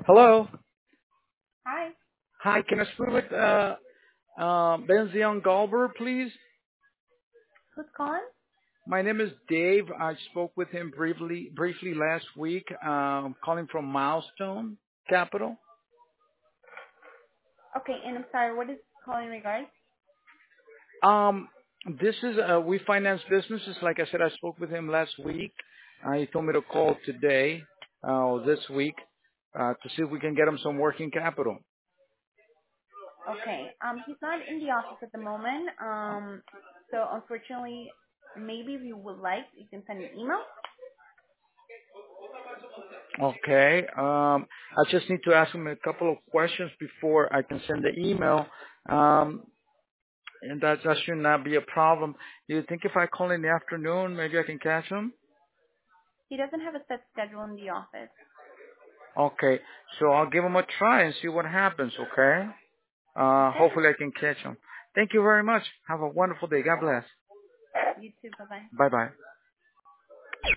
Hello. Hi. Hi, can I speak with Benzion Galber, please? Who's calling? My name is Dave. I spoke with him briefly last week. Calling from Milestone Capital. Okay, and I'm sorry, what is calling in regards? Um, this is we finance businesses. Like I said, I spoke with him last week. He told me to call today, this week, to see if we can get him some working capital. Okay, he's not in the office at the moment. So unfortunately, maybe if you would like, you can send an email. Okay. I just need to ask him a couple of questions before I can send the email. And that should not be a problem. Do you think if I call in the afternoon, maybe I can catch him? He doesn't have a set schedule in the office. Okay. So I'll give him a try and see what happens, okay? Okay? Hopefully I can catch him. Thank you very much. Have a wonderful day. God bless. You too. Bye-bye. Bye-bye.